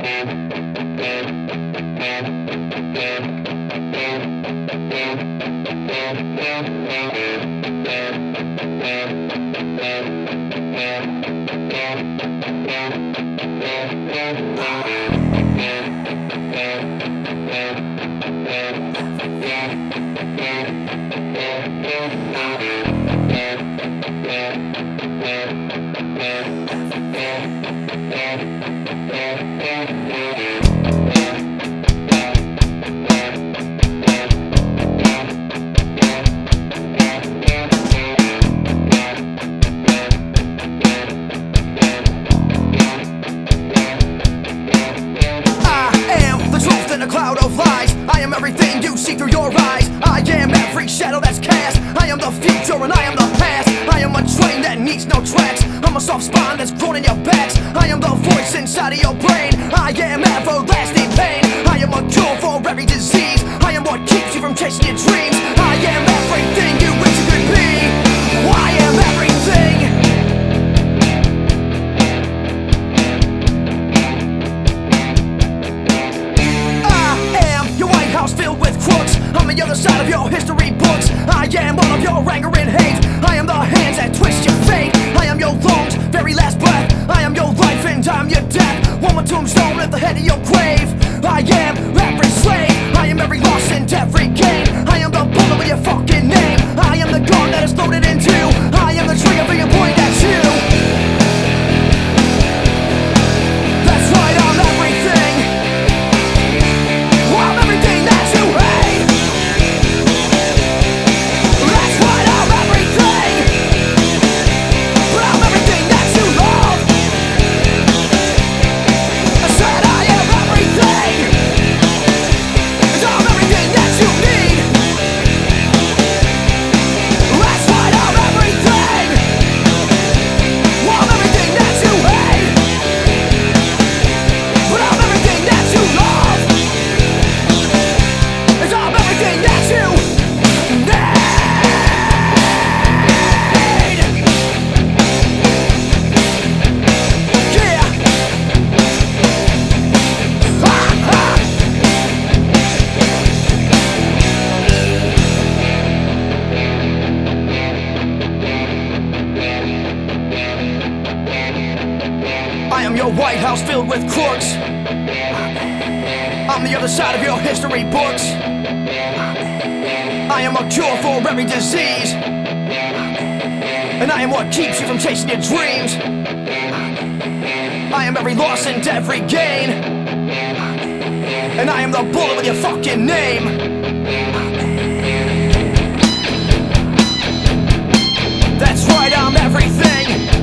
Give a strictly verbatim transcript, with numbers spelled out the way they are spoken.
Shadow that's cast. I am the future and I am the past. I am a train that needs no tracks. I'm a soft spine that's grown in your backs. I am the voice inside of your brain. I am everlasting pain. I am a cure for every disease. I am what keeps you from chasing your dreams. I am everything you wish you could be. I am everything. I am your White House filled with crooks. I'm the other side of your history books. I am all of your anger and hate. I am the hands that twist your fate. I am your lungs, very last breath. I am your life and I'm your death. One more tombstone at the head of your grave. I am every slave. I am every loss and every gain. I am the bullet with your fucking name. I am the gun that is loaded in two. I am the trigger finger pointing at you. That's right, I'm everything. I'm everything that you hate. That's right, I'm everything. But I'm everything that you love. I said I am everything. And I'm everything that you need. That's right, I'm everything. I'm everything that you hate. But I'm everything that you love. And I'm everything that you need. Yeah. Ha, ha. I am your White House filled with crooks. I'm the other side of your history books. I am a cure for every disease. And I am what keeps you from chasing your dreams. I am every loss and every gain. And I am the bullet with your fucking name. That's right, I'm everything.